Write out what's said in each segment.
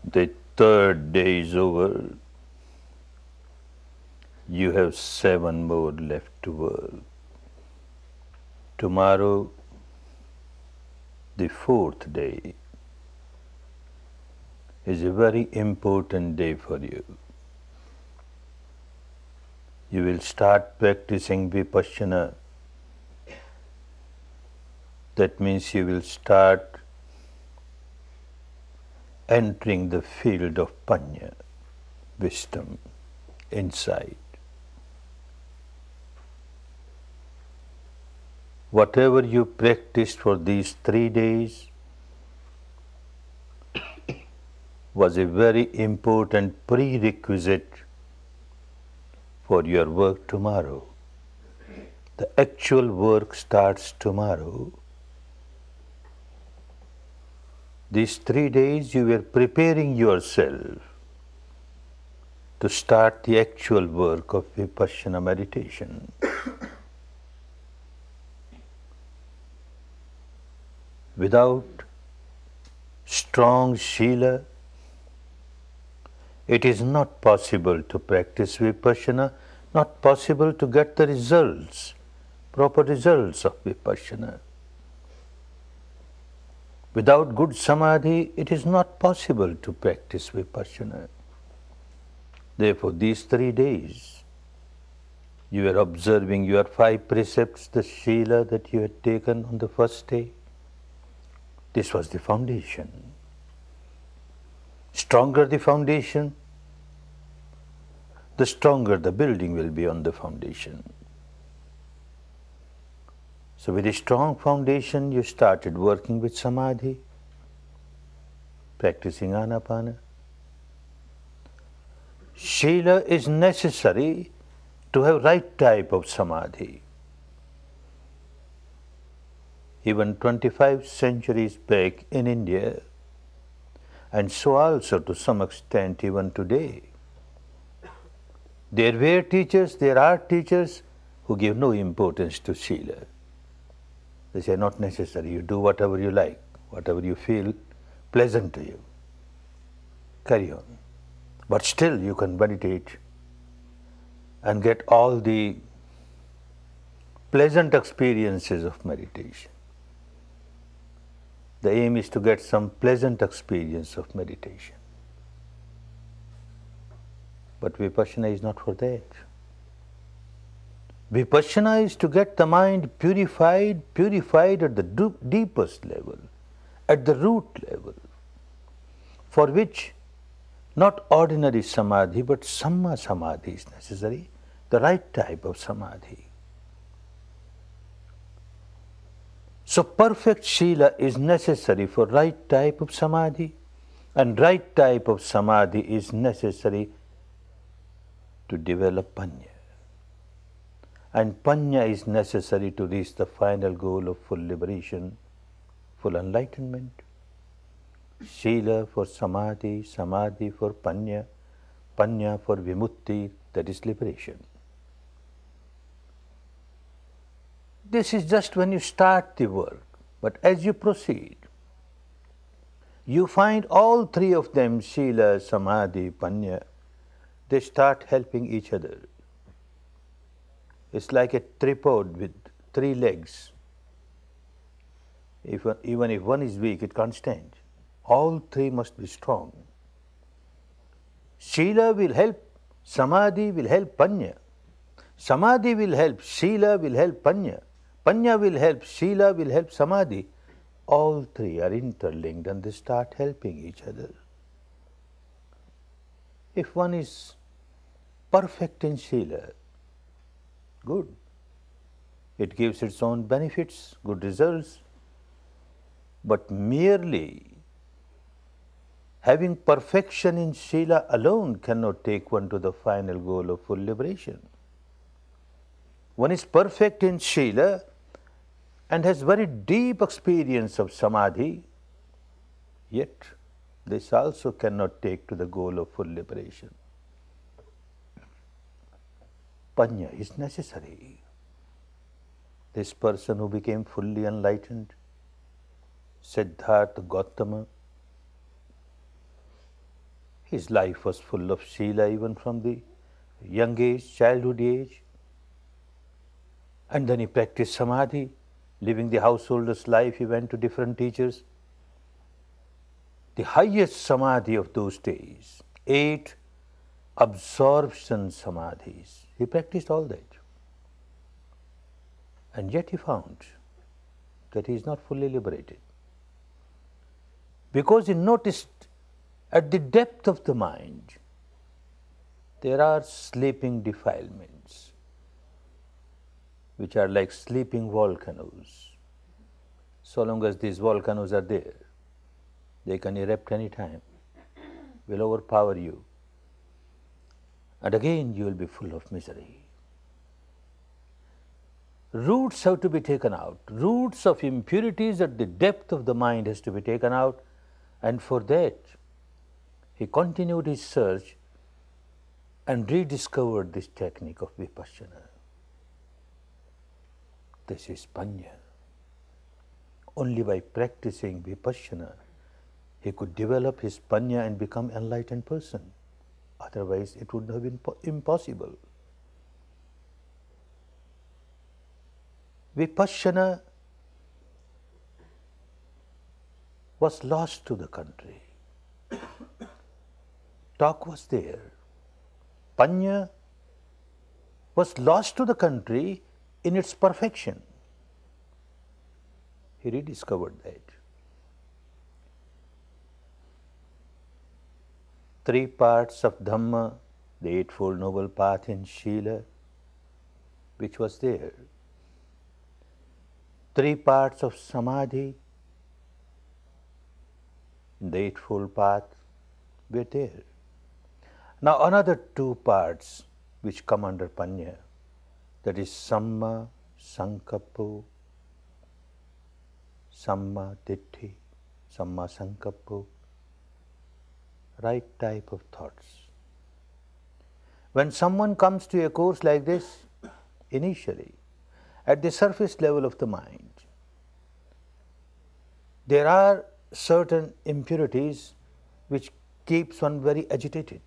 The third day is over. You have 7 more left to work. Tomorrow, the fourth day, is a very important day for you. You will start practicing Vipassana. That means you will start entering the field of Panya, wisdom, insight. Whatever you practiced for these 3 days was a very important prerequisite for your work tomorrow. The actual work starts tomorrow. These 3 days you were preparing yourself to start the actual work of Vipassana meditation. Without strong Sila, it is not possible to practice Vipassana, not possible to get the results, proper results of Vipassana. Without good Samadhi, it is not possible to practice Vipassana. Therefore, these 3 days, you are observing your 5 precepts, the Sila that you had taken on the first day. This was the foundation. Stronger the foundation, the stronger the building will be on the foundation. So with a strong foundation, you started working with Samadhi, practicing Anapana. Sila is necessary to have right type of Samadhi. Even 25 centuries back in India, and so also to some extent even today, there were teachers, there are teachers who give no importance to Sila. They say, not necessary, you do whatever you like, whatever you feel pleasant to you. Carry on. But still you can meditate and get all the pleasant experiences of meditation. The aim is to get some pleasant experience of meditation. But Vipassana is not for that. Vipassana is to get the mind purified at the deepest level, at the root level, for which not ordinary Samadhi but Samma Samadhi is necessary, the right type of Samadhi. So perfect Sila is necessary for right type of Samadhi, and right type of Samadhi is necessary to develop Panya. And Panya is necessary to reach the final goal of full liberation, full enlightenment. Sila for Samadhi, Samadhi for Panya, Panya for Vimutti, that is liberation. This is just when you start the work, but as you proceed, you find all 3 of them, Sila, Samadhi, Panya, they start helping each other. It's like a tripod with 3 legs. Even if one is weak, it can't stand. All 3 must be strong. Sila will help, Samadhi will help Panya. Samadhi will help, Sila will help Panya. Panya will help, Sila will help Samadhi. All 3 are interlinked and they start helping each other. If one is perfect in Sila, good. It gives its own benefits, good results. But merely having perfection in Sila alone cannot take one to the final goal of full liberation. One is perfect in Sila and has very deep experience of Samadhi, yet this also cannot take to the goal of full liberation. Panya is necessary. This person who became fully enlightened, Siddhartha Gautama, His life was full of Sila even from the young age, childhood age. And then he practiced Samadhi, living the householder's life. He went to different teachers. The highest Samadhi of those days, 8 absorption Samadhis. He practiced all that. And yet he found that he is not fully liberated. Because he noticed at the depth of the mind, there are sleeping defilements, which are like sleeping volcanoes. So long as these volcanoes are there, they can erupt any time, will overpower you. And again you will be full of misery. Roots have to be taken out. Roots of impurities at the depth of the mind has to be taken out. And for that, he continued his search and rediscovered this technique of Vipassana. This is Panya. Only by practicing Vipassana, he could develop his Panya and become an enlightened person. Otherwise, it would have been impossible. Vipassana was lost to the country. Talk was there. Panya was lost to the country in its perfection. He rediscovered that. 3 parts of Dhamma, the Eightfold Noble Path in Sila, which was there. 3 parts of Samadhi in the Eightfold Path were there. Now another 2 parts which come under Panya, that is Samma Sankappo, Samma Ditti, Samma Sankappo, right type of thoughts. When someone comes to a course like this, initially, at the surface level of the mind, there are certain impurities which keeps one very agitated.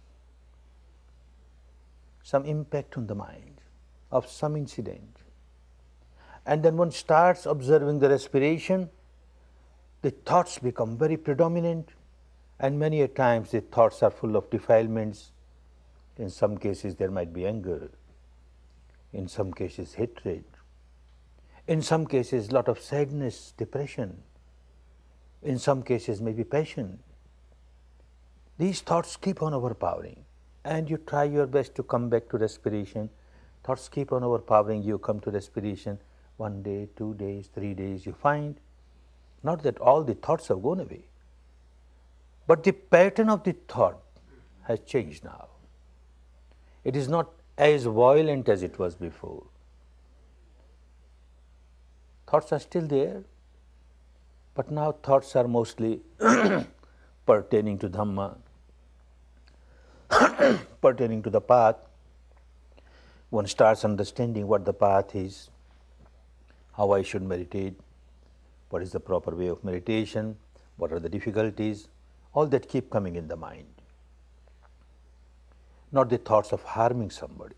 Some impact on the mind of some incident. And then one starts observing the respiration, the thoughts become very predominant, and many a times the thoughts are full of defilements. In some cases there might be anger, in some cases hatred, in some cases lot of sadness, depression, in some cases maybe passion. These thoughts keep on overpowering, and you try your best to come back to respiration. Thoughts keep on overpowering, you come to respiration. 1 day, 2 days, 3 days, you find not that all the thoughts have gone away, but the pattern of the thought has changed now. It is not as violent as it was before. Thoughts are still there, but now thoughts are mostly pertaining to Dhamma, pertaining to the path. One starts understanding what the path is, how I should meditate, what is the proper way of meditation, what are the difficulties, all that keep coming in the mind. Not the thoughts of harming somebody.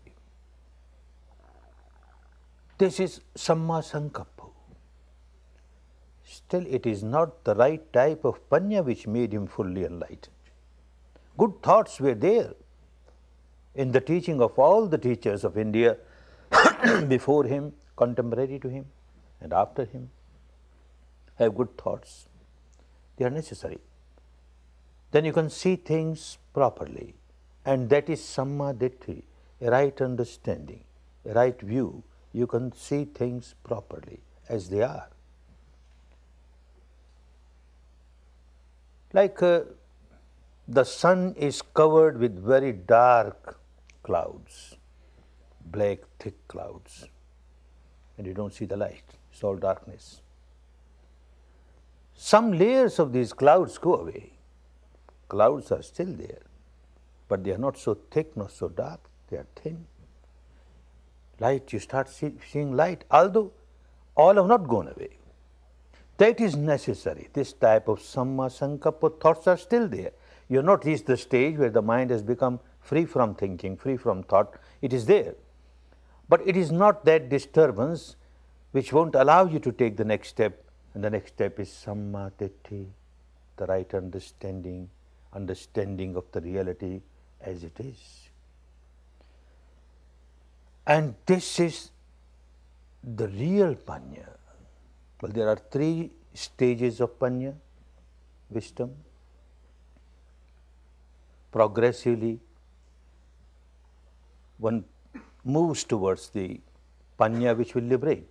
This is Samma Sankappa. Still, it is not the right type of Panya which made him fully enlightened. Good thoughts were there in the teaching of all the teachers of India before him, contemporary to him, and after him. Have good thoughts. They are necessary. Then you can see things properly. And that is Samma Ditti, a right understanding, a right view. You can see things properly as they are. Like the sun is covered with very dark clouds, black thick clouds, and you don't see the light, it's all darkness. Some layers of these clouds go away. Clouds are still there, but they are not so thick, not so dark, they are thin. Light, you start seeing light, although all have not gone away. That is necessary. This type of Samma Sankappa thoughts are still there. You have not reached the stage where the mind has become free from thinking, free from thought. It is there. But it is not that disturbance which won't allow you to take the next step. And the next step is Samma Ditthi, the right understanding, understanding of the reality as it is. And this is the real Panya. Well, there are 3 stages of Panya, wisdom. Progressively, one moves towards the Panya which will liberate.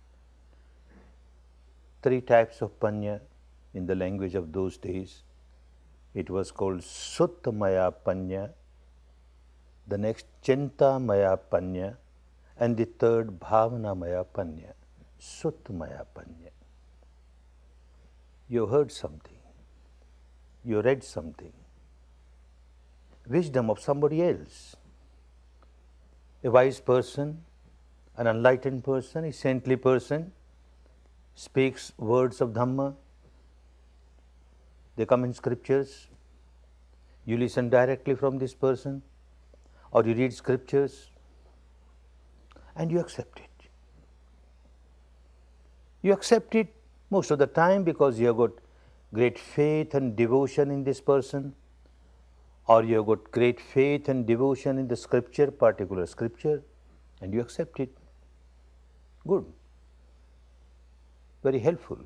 3 types of Panya in the language of those days. It was called Suttamaya Panya, the next Chintamaya Panya, and the third Bhavanamaya Panya, Suttamaya Panya. You heard something, you read something, wisdom of somebody else. A wise person, an enlightened person, a saintly person speaks words of Dhamma. They come in scriptures. You listen directly from this person, or you read scriptures and you accept it. You accept it most of the time because you have got great faith and devotion in this person, or you have got great faith and devotion in the scripture, particular scripture, and you accept it. Good. Very helpful.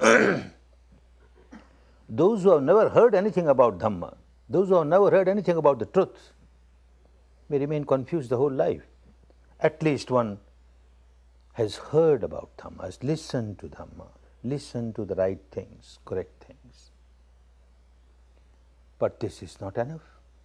Those who have never heard anything about Dhamma, those who have never heard anything about the truth, may remain confused the whole life. At least one has heard about Dhamma, has listened to Dhamma, listened to the right things, correct things. But this is not enough.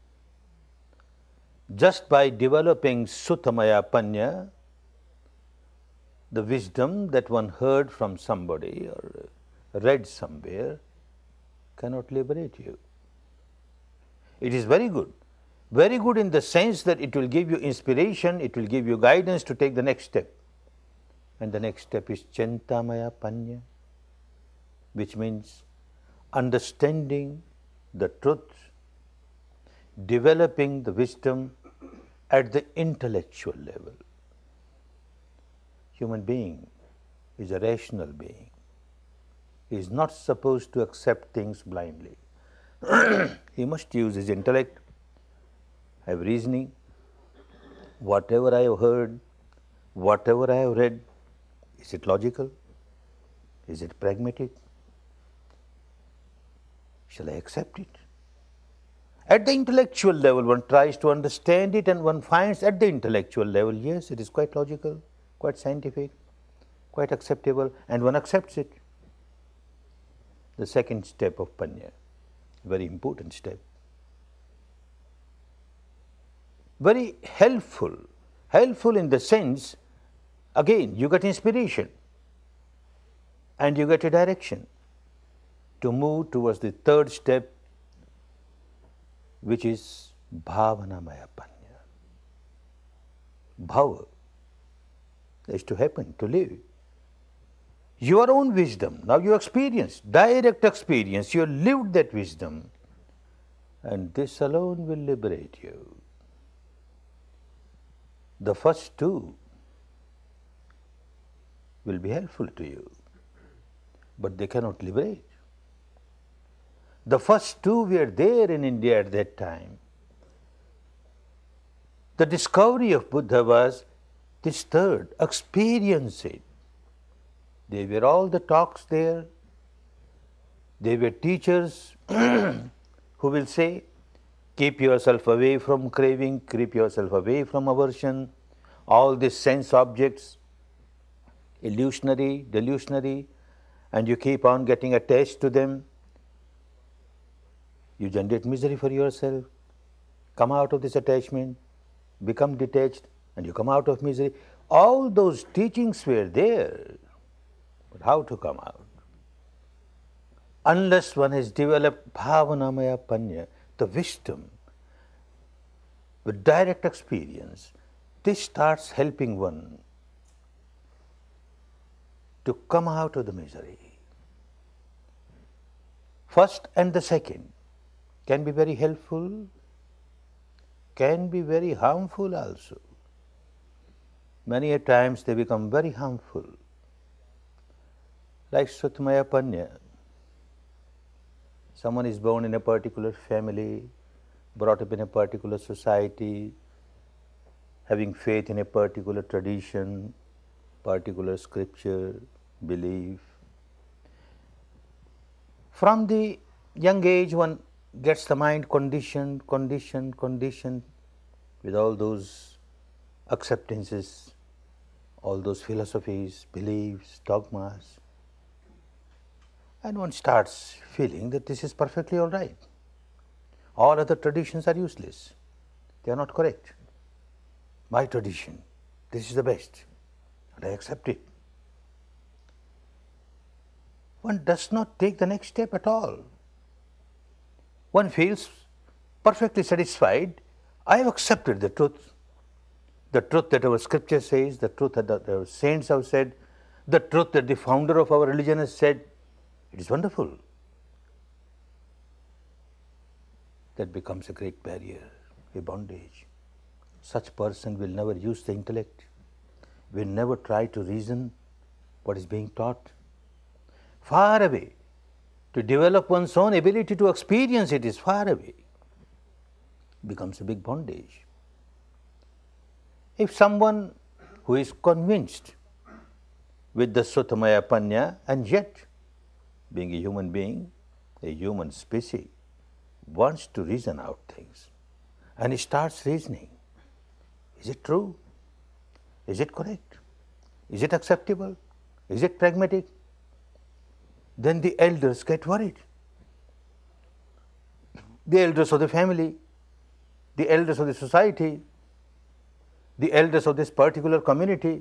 Just by developing Suttamaya Panya, the wisdom that one heard from somebody or read somewhere, cannot liberate you. It is very good in the sense that it will give you inspiration, it will give you guidance to take the next step. And the next step is Chintamaya Panya, which means understanding the truth, developing the wisdom at the intellectual level. Human being is a rational being. He is not supposed to accept things blindly. He must use his intellect, have reasoning. Whatever I have heard, whatever I have read, is it logical? Is it pragmatic? Shall I accept it? At the intellectual level, one tries to understand it and one finds at the intellectual level, yes, it is quite logical, quite scientific, quite acceptable, and one accepts it. The second step of Panya, very important step. Very helpful in the sense, again, you get inspiration and you get a direction to move towards the third step, which is Bhavanamaya Panya. Bhava is to happen, to live. Your own wisdom, now you experience, direct experience, you lived that wisdom, and this alone will liberate you. The first 2 will be helpful to you, but they cannot liberate. The first 2 were there in India at that time. The discovery of Buddha was this third, experience it. They were all the talks there. They were teachers who will say, keep yourself away from craving, keep yourself away from aversion, all these sense objects, illusionary, delusionary, and you keep on getting attached to them. You generate misery for yourself. Come out of this attachment, become detached, and you come out of misery. All those teachings were there. But how to come out? Unless one has developed Bhavanamaya Panya, the wisdom, with direct experience, this starts helping one to come out of the misery. First and the second, can be very helpful, can be very harmful also. Many a times they become very harmful. Like Sutamaya Panya. Someone is born in a particular family, brought up in a particular society, having faith in a particular tradition, particular scripture, belief. From the young age, one gets the mind conditioned with all those acceptances, all those philosophies, beliefs, dogmas. And one starts feeling that this is perfectly all right. All other traditions are useless. They are not correct. My tradition, this is the best, and I accept it. One does not take the next step at all. One feels perfectly satisfied. I have accepted the truth that our scripture says, the truth that our saints have said, the truth that the founder of our religion has said. It is wonderful. That becomes a great barrier, a bondage. Such person will never use the intellect, will never try to reason what is being taught. Far away. To develop one's own ability to experience it is far away. Becomes a big bondage. If someone who is convinced with the Sutamaya Panya and yet being a human being, a human species, wants to reason out things and he starts reasoning. Is it true? Is it correct? Is it acceptable? Is it pragmatic? Then the elders get worried. The elders of the family, the elders of the society, the elders of this particular community,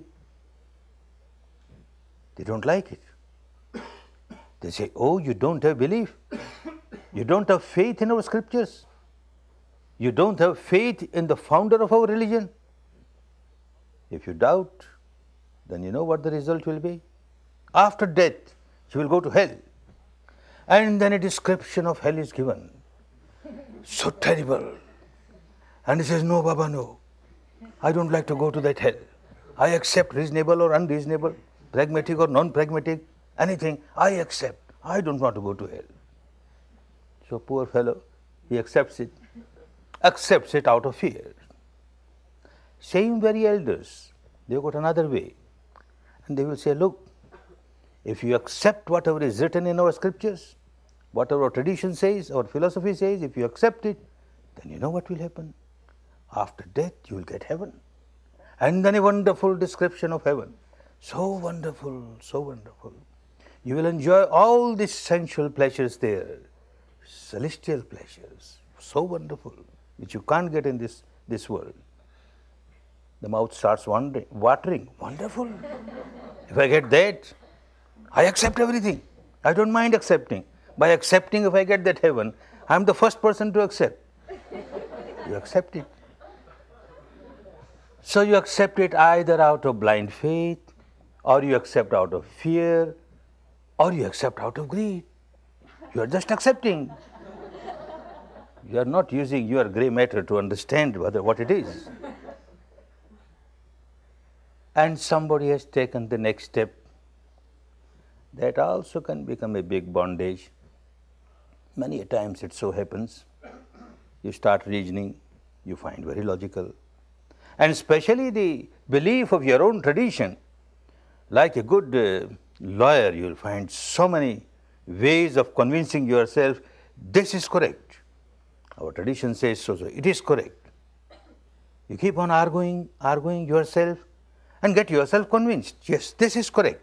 they don't like it. They say, oh, you don't have belief. You don't have faith in our scriptures. You don't have faith in the founder of our religion. If you doubt, then you know what the result will be. After death, you will go to hell. And then a description of hell is given. So terrible. And he says, no, Baba, no. I don't like to go to that hell. I accept reasonable or unreasonable, pragmatic or non-pragmatic, anything I accept. I don't want to go to hell. So poor fellow, he accepts it out of fear. Same very elders, they got another way. And they will say, look, if you accept whatever is written in our scriptures, whatever our tradition says, our philosophy says, if you accept it, then you know what will happen. After death, you will get heaven. And then a wonderful description of heaven. So wonderful, so wonderful. You will enjoy all these sensual pleasures there, celestial pleasures, so wonderful, which you can't get in this world. The mouth starts watering, wonderful. If I get that, I accept everything. I don't mind accepting. By accepting, if I get that heaven, I am the first person to accept. You accept it. So you accept it either out of blind faith, or you accept out of fear, or you accept out of greed. You are just accepting. You are not using your grey matter to understand what it is. And somebody has taken the next step. That also can become a big bondage. Many a times it so happens. You start reasoning, you find very logical. And especially the belief of your own tradition. Like a good lawyer, you will find so many ways of convincing yourself, this is correct. Our tradition says so, it is correct. You keep on arguing yourself and get yourself convinced, yes, this is correct.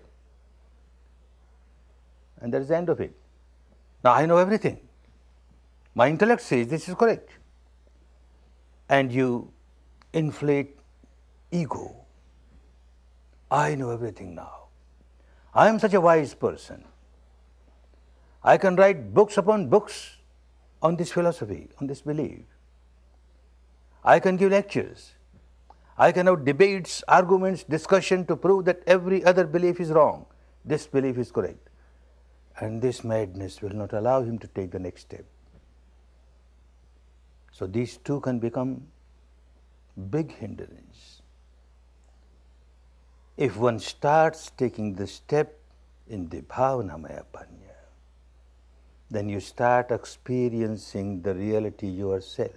And that is the end of it. Now I know everything. My intellect says this is correct. And you inflate ego. I know everything now. I am such a wise person. I can write books upon books on this philosophy, on this belief. I can give lectures. I can have debates, arguments, discussion to prove that every other belief is wrong. This belief is correct. And this madness will not allow him to take the next step. So these two can become big hindrance. If one starts taking the step in the Bhavanamaya Panya, then you start experiencing the reality yourself.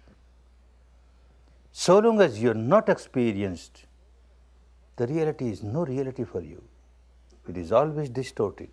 So long as you are not experienced, the reality is no reality for you. It is always distorted.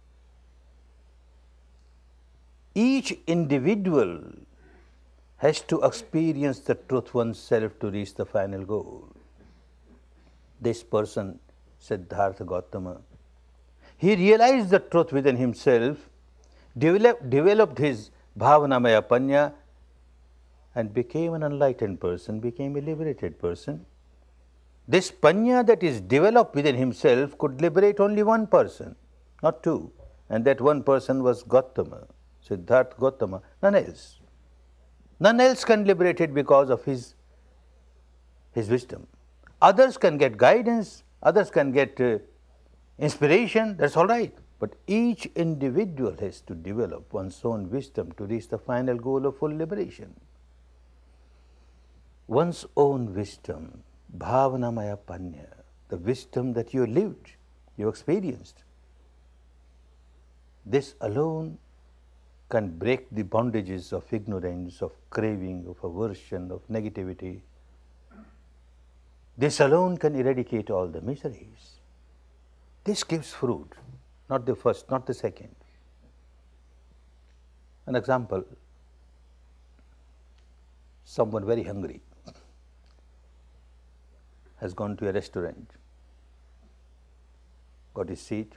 Each individual has to experience the truth oneself to reach the final goal. This person, Siddhartha Gautama, he realized the truth within himself, developed his Bhavanamaya Panya, and became an enlightened person, became a liberated person. This Panya that is developed within himself could liberate only one person, not two. And that one person was Gautama, Siddhartha Gautama, none else. None else can liberate it because of his wisdom. Others can get guidance, others can get inspiration, that's all right. But each individual has to develop one's own wisdom to reach the final goal of full liberation. One's own wisdom, Bhavanamaya Panya, the wisdom that you lived, you experienced. This alone can break the bondages of ignorance, of craving, of aversion, of negativity. This alone can eradicate all the miseries. This gives fruit, not the first, not the second. An example, someone very hungry has gone to a restaurant, got his seat,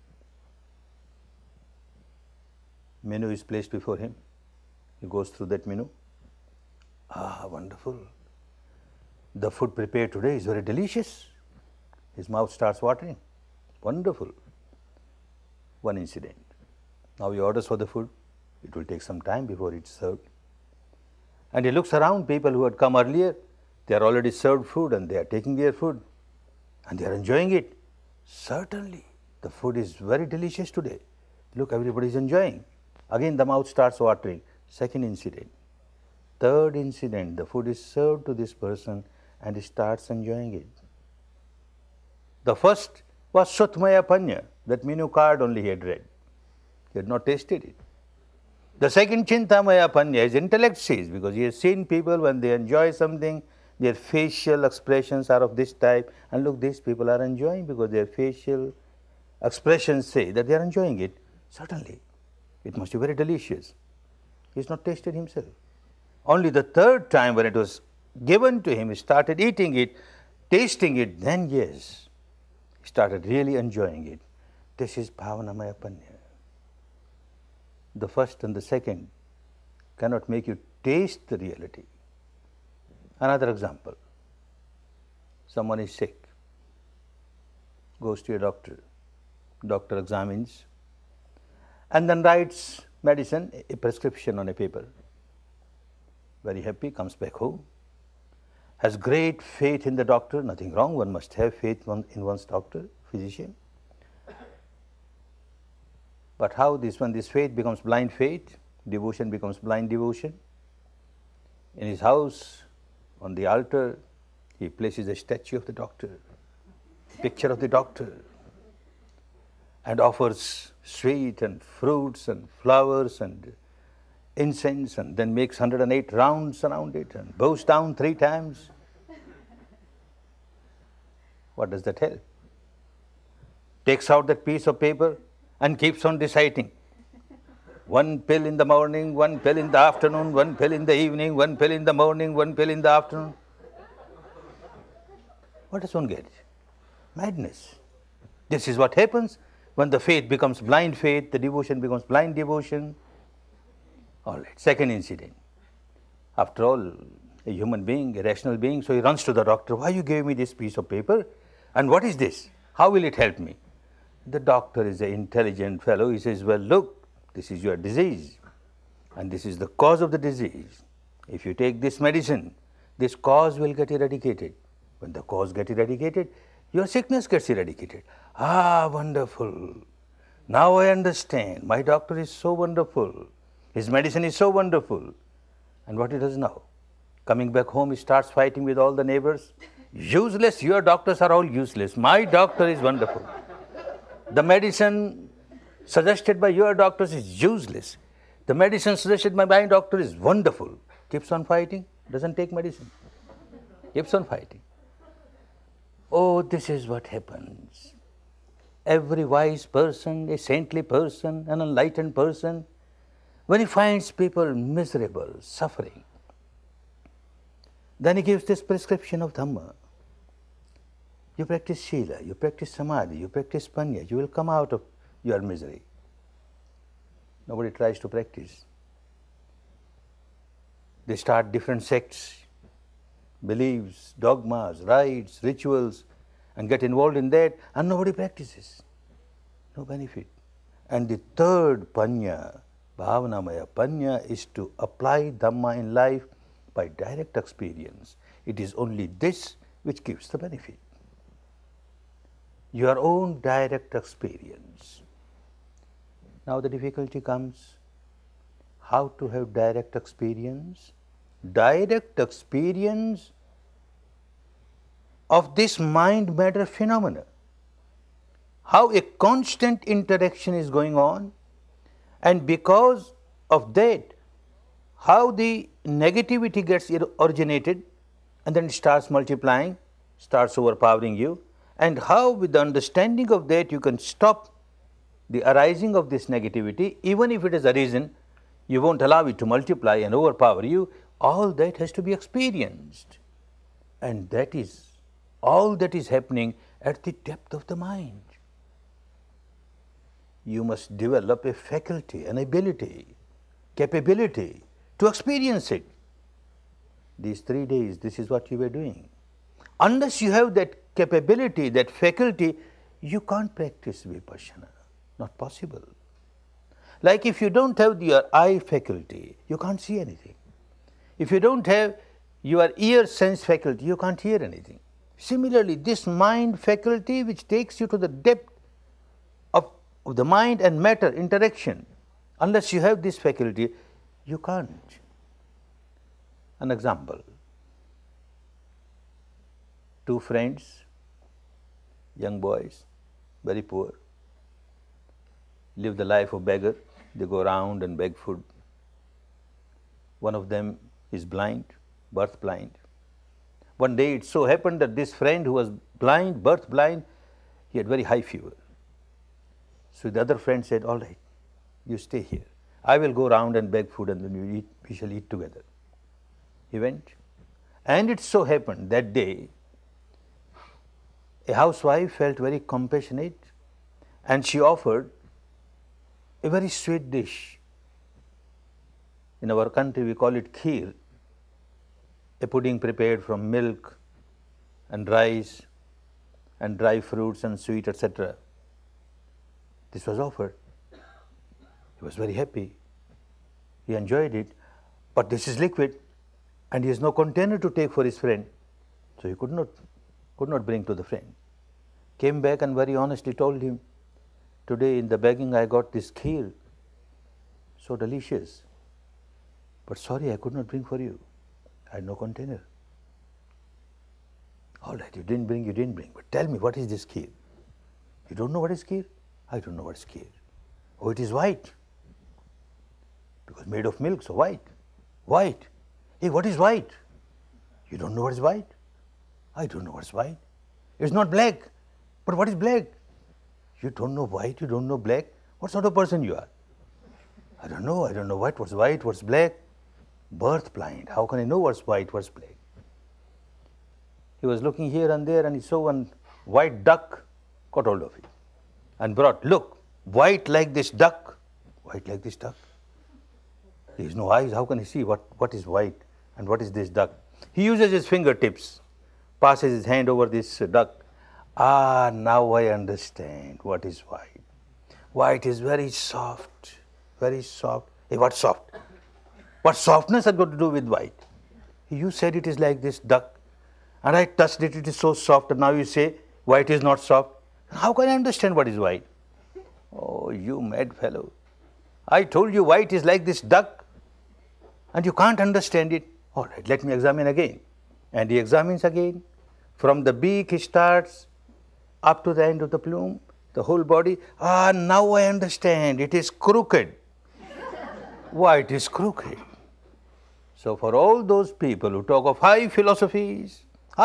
menu is placed before him, he goes through that menu. Ah, wonderful. The food prepared today is very delicious. His mouth starts watering. Wonderful. One incident. Now he orders for the food. It will take some time before it's served. And he looks around, people who had come earlier, they are already served food and they are taking their food and they are enjoying it. Certainly, the food is very delicious today. Look, everybody is enjoying. Again, the mouth starts watering. Second incident. Third incident, the food is served to this person and he starts enjoying it. The first was Sutmaya Panya, that menu card only he had read. He had not tasted it. The second Chintamaya Panya, his intellect sees, because he has seen people when they enjoy something, their facial expressions are of this type, and look, these people are enjoying because their facial expressions say that they are enjoying it. Certainly, it must be very delicious. He has not tasted himself. Only the third time when it was given to him, he started eating it, tasting it, then yes, he started really enjoying it. This is Bhavanamaya Panya. The first and the second cannot make you taste the reality. Another example, someone is sick, goes to a doctor examines, and then writes medicine, a prescription on a paper. Very happy, comes back home, has great faith in the doctor, nothing wrong, one must have faith in one's doctor, physician. But how when this faith becomes blind faith, devotion becomes blind devotion? In his house, on the altar, he places a statue of the doctor, picture of the doctor, and offers sweet and fruits and flowers and incense, and then makes 108 rounds around it and bows down 3 times. What does that help? Takes out that piece of paper and keeps on reciting. 1 pill in the morning, 1 pill in the afternoon, 1 pill in the evening, 1 pill in the morning, 1 pill in the afternoon. What does one get? Madness. This is what happens when the faith becomes blind faith, the devotion becomes blind devotion. All right, second incident. After all, a human being, a rational being, so he runs to the doctor. Why you gave me this piece of paper? And what is this? How will it help me? The doctor is an intelligent fellow. He says, well, look, this is your disease and this is the cause of the disease. If you take this medicine, this cause will get eradicated. When the cause gets eradicated, your sickness gets eradicated. Ah, wonderful. Now I understand. My doctor is so wonderful. His medicine is so wonderful. And what he does now? Coming back home, he starts fighting with all the neighbors. Useless, your doctors are all useless. My doctor is wonderful. The medicine suggested by your doctors is useless. The medicine suggested by my doctor is wonderful. Keeps on fighting, doesn't take medicine. Keeps on fighting. Oh, this is what happens. Every wise person, a saintly person, an enlightened person, when he finds people miserable, suffering, then he gives this prescription of Dhamma. You practice Shila, you practice Samadhi, you practice Panya, you will come out of your misery. Nobody tries to practice. They start different sects, beliefs, dogmas, rites, rituals, and get involved in that, and nobody practices. No benefit. And the third Panya, Bhavanamaya Panya, is to apply Dhamma in life by direct experience. It is only this which gives the benefit. Your own direct experience. Now the difficulty comes, how to have direct experience? Direct experience of this mind-matter phenomena. How a constant interaction is going on, and because of that, how the negativity gets originated and then it starts multiplying, starts overpowering you, and how with the understanding of that you can stop the arising of this negativity. Even if it has arisen, you won't allow it to multiply and overpower you. All that has to be experienced, and that is all that is happening at the depth of the mind. You must develop a faculty, an ability, capability to experience it. These 3 days, this is what you were doing. Unless you have that capability, that faculty, you can't practice Vipassana. Not possible. Like if you don't have your eye faculty, you can't see anything. If you don't have your ear sense faculty, you can't hear anything. Similarly, this mind faculty which takes you to the depth of the mind and matter interaction, unless you have this faculty, you can't. An example. 2 friends, young boys, very poor, live the life of beggar. They go around and beg food. One of them is blind, birth blind. One day it so happened that this friend who was blind, birth blind, he had very high fever. So the other friend said, all right, you stay here. I will go around and beg food and then we shall eat together. He went. And it so happened that day, a housewife felt very compassionate and she offered a very sweet dish. In our country we call it kheer, a pudding prepared from milk and rice and dry fruits and sweet, etc. This was offered. He was very happy. He enjoyed it. But this is liquid and he has no container to take for his friend. So he could not bring to the friend. Came back and very honestly told him, today in the begging I got this kheer, so delicious. But sorry, I could not bring for you. I had no container. All right, you didn't bring. But tell me, what is this kheer? You don't know what is kheer? I don't know what is kheer. Oh, it is white. Because made of milk, so white. White. Hey, what is white? You don't know what is white? I don't know what is white. It's not black. But what is black? You don't know white, you don't know black. What sort of person you are? I don't know what's white, what's black. Birth blind. How can I know what's white, what's black? He was looking here and there and he saw one white duck, caught hold of it and brought, look, white like this duck. White like this duck. He has no eyes, how can he see what is white and what is this duck? He uses his fingertips, passes his hand over this duck. Ah, now I understand what is white. White is very soft, very soft. Hey, what soft? What softness has got to do with white? You said it is like this duck, and I touched it, it is so soft, and now you say white is not soft. How can I understand what is white? Oh, you mad fellow. I told you white is like this duck. and you can't understand it. All right, let me examine again. And he examines again. From the beak he starts up to the end of the plume, the whole body. Ah, now I understand. It is crooked. Why it is crooked? So for all those people who talk of high philosophies,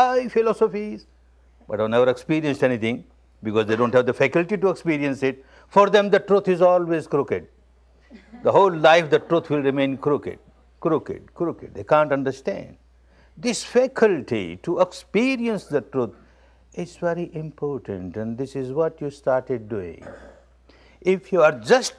but have never experienced anything because they don't have the faculty to experience it, for them the truth is always crooked. The whole life the truth will remain crooked. They can't understand. This faculty to experience the truth is very important, and this is what you started doing. If you are just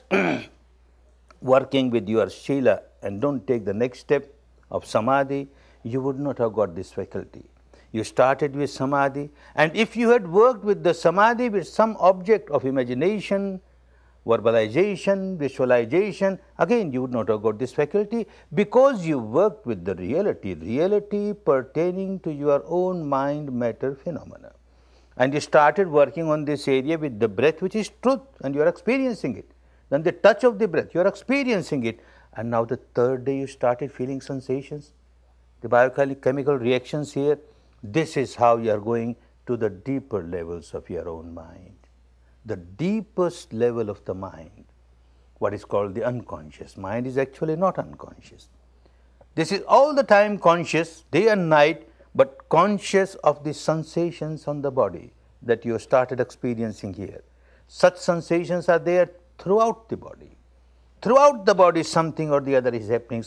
working with your Shila and don't take the next step of Samadhi, you would not have got this faculty. You started with Samadhi, and if you had worked with the Samadhi with some object of imagination, verbalization, visualization, again you would not have got this faculty because you worked with the reality pertaining to your own mind matter phenomena. And you started working on this area with the breath, which is truth, and you are experiencing it. Then the touch of the breath, you are experiencing it. And now the third day you started feeling sensations, the biochemical reactions here. This is how you are going to the deeper levels of your own mind. The deepest level of the mind, what is called the unconscious mind, is actually not unconscious. This is all the time conscious, day and night, but conscious of the sensations on the body that you started experiencing here. Such sensations are there throughout the body. Throughout the body, something or the other is happening,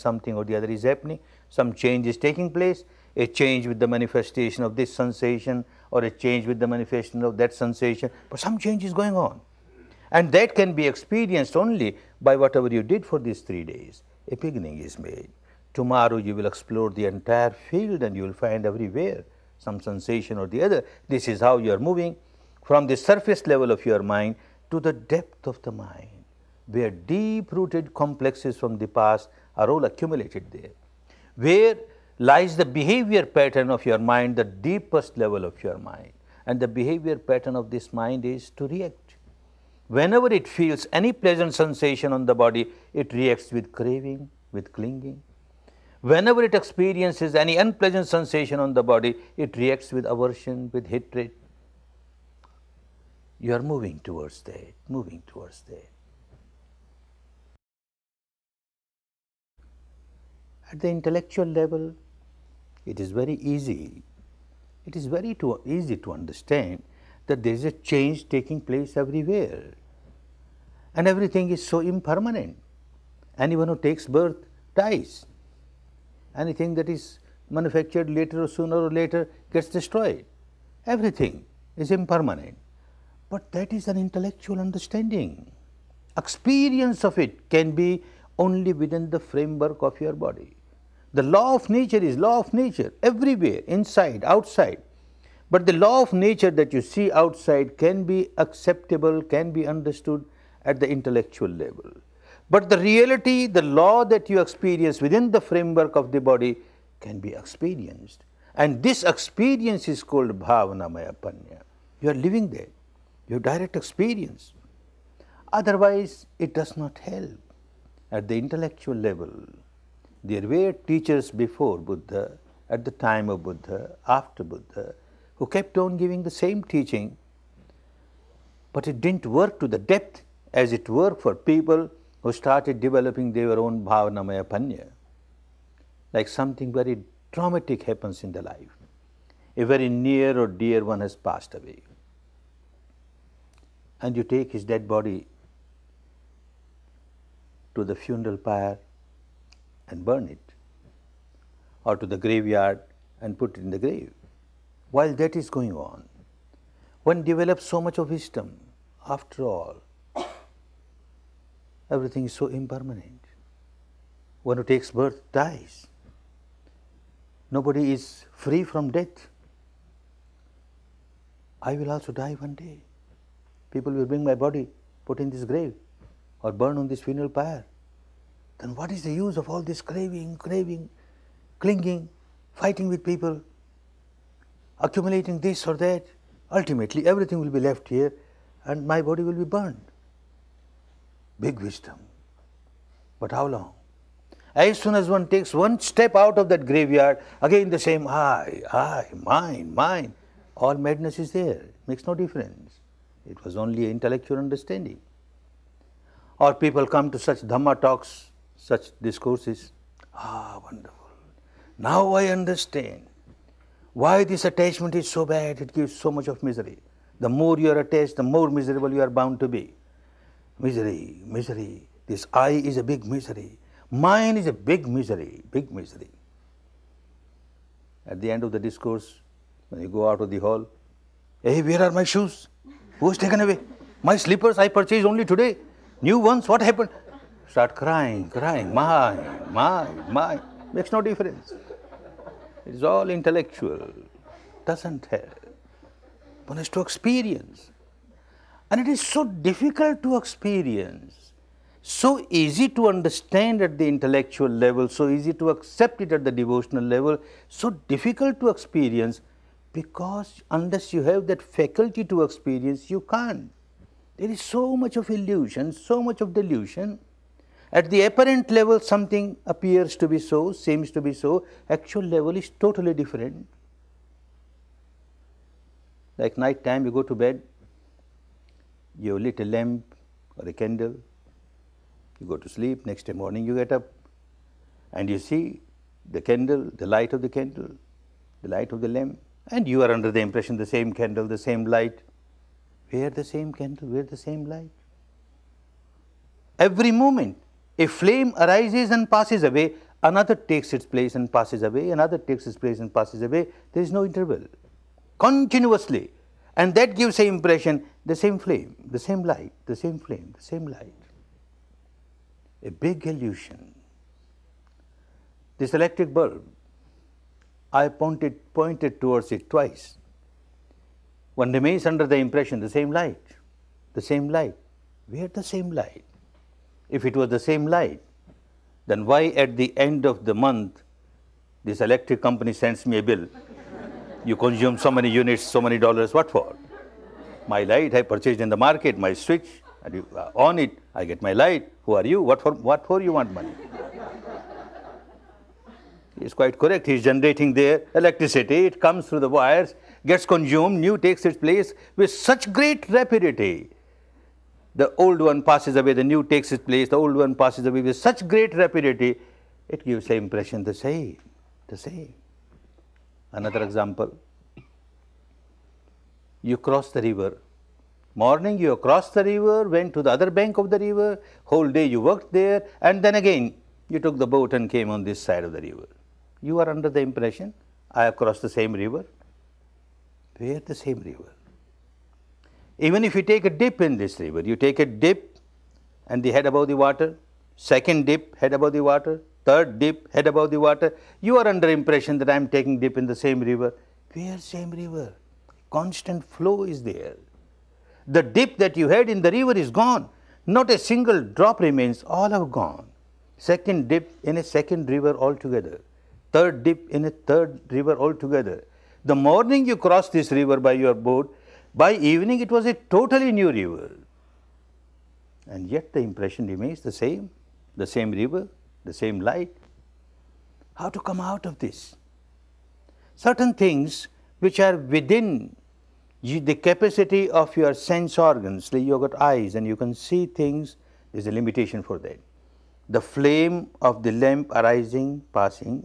some change is taking place, a change with the manifestation of this sensation or a change with the manifestation of that sensation, but some change is going on. And that can be experienced only by whatever you did for these 3 days. A beginning is made. Tomorrow you will explore the entire field and you will find everywhere some sensation or the other. This is how you are moving from the surface level of your mind to the depth of the mind, where deep-rooted complexes from the past are all accumulated there, where lies the behavior pattern of your mind, the deepest level of your mind. And the behavior pattern of this mind is to react. Whenever it feels any pleasant sensation on the body, it reacts with craving, with clinging. Whenever it experiences any unpleasant sensation on the body, it reacts with aversion, with hatred. You are moving towards that, At the intellectual level, it is very easy. It is very easy to understand that there is a change taking place everywhere. And everything is so impermanent. Anyone who takes birth dies. Anything that is manufactured later or sooner or later gets destroyed. Everything is impermanent. But that is an intellectual understanding. Experience of it can be only within the framework of your body. The law of nature is law of nature everywhere, inside, outside. But the law of nature that you see outside can be acceptable, can be understood at the intellectual level. But the reality, the law that you experience within the framework of the body can be experienced. And this experience is called Bhavanamaya Panya. You are living there. You have direct experience. Otherwise, it does not help. At the intellectual level, there were teachers before Buddha, at the time of Buddha, after Buddha, who kept on giving the same teaching, but it didn't work to the depth as it worked for people who started developing their own Bhavanamaya Panya. Like something very traumatic happens in the life. A very near or dear one has passed away. And you take his dead body to the funeral pyre and burn it, or to the graveyard and put it in the grave. While that is going on, one develops so much of wisdom. After all, everything is so impermanent. One who takes birth dies. Nobody is free from death. I will also die one day. People will bring my body, put in this grave, or burn on this funeral pyre. Then what is the use of all this craving, clinging, fighting with people, accumulating this or that? Ultimately, everything will be left here and my body will be burned. Big wisdom. But how long? As soon as one takes one step out of that graveyard, again the same I, mine. All madness is there. Makes no difference. It was only intellectual understanding. Or people come to such Dhamma talks, such discourses. Wonderful. Now I understand why this attachment is so bad. It gives so much of misery. The more you are attached, the more miserable you are bound to be. Misery, misery. This I is a big misery. Mine is a big misery, big misery. At the end of the discourse, when you go out of the hall, hey, where are my shoes? Who has taken away? My slippers I purchased only today. New ones, what happened? Start crying, mine. Makes no difference. It is all intellectual. Doesn't help. One has to experience. And it is so difficult to experience, so easy to understand at the intellectual level, so easy to accept it at the devotional level, so difficult to experience, because unless you have that faculty to experience, you can't. There is so much of illusion, so much of delusion. At the apparent level, something appears to be so, seems to be so. Actual level is totally different. Like night time, you go to bed, you lit a lamp or a candle, you go to sleep, next day morning you get up and you see the candle, the light of the candle, the light of the lamp, and you are under the impression the same candle, the same light. Where the same candle, where the same light? Every moment a flame arises and passes away, another takes its place and passes away, another takes its place and passes away. There is no interval. Continuously. And that gives the impression, the same flame, the same light, the same flame, the same light. A big illusion. This electric bulb, I pointed towards it twice. One remains under the impression, the same light, the same light. Where the same light? If it was the same light, then why at the end of the month, this electric company sends me a bill? You consume so many units, so many dollars, what for? My light I purchased in the market, my switch, and you on it, I get my light. Who are you? What for you want money? He is quite correct. He is generating their electricity. It comes through the wires, gets consumed, new takes its place with such great rapidity. The old one passes away, the new takes its place, the old one passes away with such great rapidity, it gives the impression the same. Another example, you cross the river. Morning you crossed the river, went to the other bank of the river, whole day you worked there, and then again you took the boat and came on this side of the river. You are under the impression, I have crossed the same river. Where the same river? Even if you take a dip in this river, you take a dip and the head above the water, second dip, head above the water, third dip, head above the water, you are under impression that I am taking dip in the same river. Where same river? Constant flow is there. The dip that you had in the river is gone. Not a single drop remains, all have gone. Second dip in a second river altogether. Third dip in a third river altogether. The morning you crossed this river by your boat, by evening it was a totally new river. And yet the impression remains the same river, the same light. How to come out of this? Certain things which are within the capacity of your sense organs, like you have got eyes and you can see things, there is a limitation for that. The flame of the lamp arising, passing,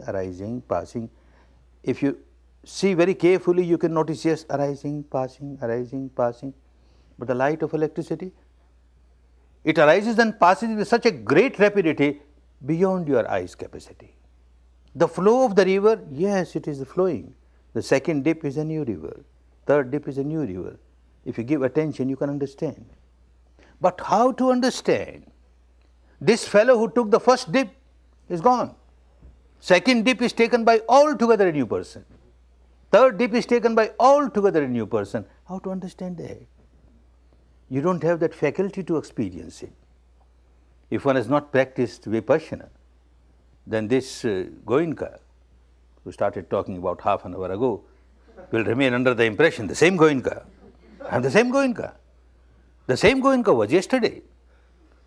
if you see very carefully, you can notice, yes, arising, passing. But the light of electricity, it arises and passes with such a great rapidity beyond your eye's capacity. The flow of the river, yes, it is flowing. The second dip is a new river. Third dip is a new river. If you give attention, you can understand. But how to understand? This fellow who took the first dip is gone. Second dip is taken by altogether a new person. Third dip is taken by altogether a new person. How to understand that? You don't have that faculty to experience it. If one has not practiced Vipassana, then this Goenka, who started talking about half an hour ago, will remain under the impression, the same Goenka. And the same Goenka. The same Goenka was yesterday.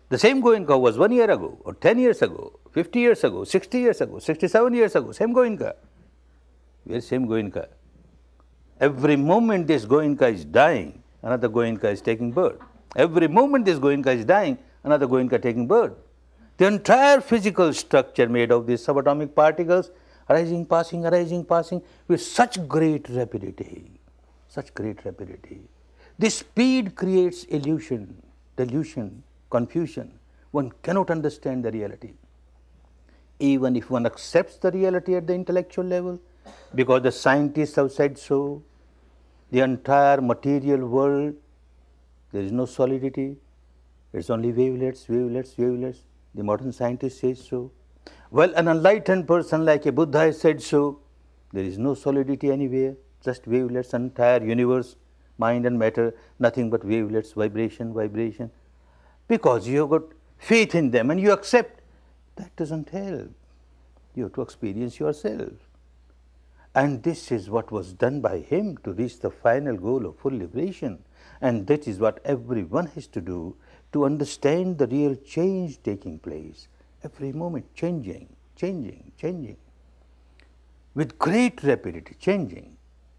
The same Goenka was 1 year ago, or 10 years ago, 50 years ago, 60 years ago, 67 years ago, same Goenka. Very same Goenka. Every moment this Goenka is dying, another Goenka is taking birth. Every moment this Goenka is dying, another Goenka taking birth. The entire physical structure made of these subatomic particles arising, passing with such great rapidity, such great rapidity. This speed creates illusion, delusion, confusion. One cannot understand the reality. Even if one accepts the reality at the intellectual level, because the scientists have said so, the entire material world, there is no solidity, it's only wavelets, wavelets, wavelets. The modern scientist says so. Well, an enlightened person like a Buddha has said so. There is no solidity anywhere, just wavelets, entire universe, mind and matter, nothing but wavelets, vibration, vibration. Because you have got faith in them and you accept, that doesn't help. You have to experience yourself. And this is what was done by him to reach the final goal of full liberation. And that is what everyone has to do to understand the real change taking place. Every moment changing, changing, changing. With great rapidity, changing.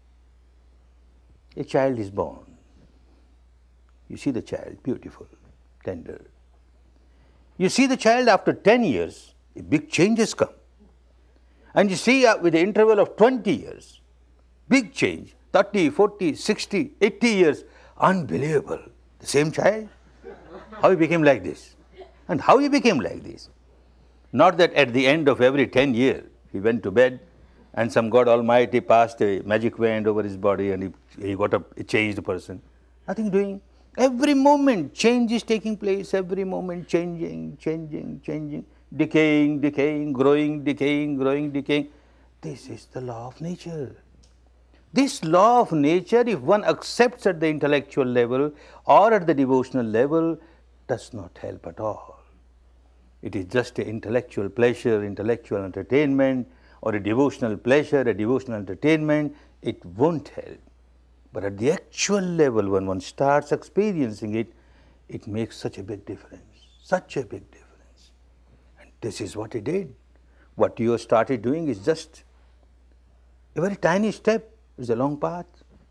A child is born. You see the child, beautiful, tender. You see the child after 10 years, a big change has come. And you see with the interval of 20 years, big change, 30, 40, 60, 80 years, unbelievable. The same child, how he became like this? And how he became like this? Not that at the end of every 10 years, he went to bed and some God Almighty passed a magic wand over his body and he got a changed person. Nothing doing. Every moment change is taking place, every moment changing, changing, changing, decaying, decaying, growing, decaying, growing, decaying. This is the law of nature. This law of nature, if one accepts at the intellectual level or at the devotional level, does not help at all. It is just an intellectual pleasure, intellectual entertainment, or a devotional pleasure, a devotional entertainment. It won't help. But at the actual level, when one starts experiencing it, it makes such a big difference, such a big difference. And this is what he did. What you have started doing is just a very tiny step. It's a long path.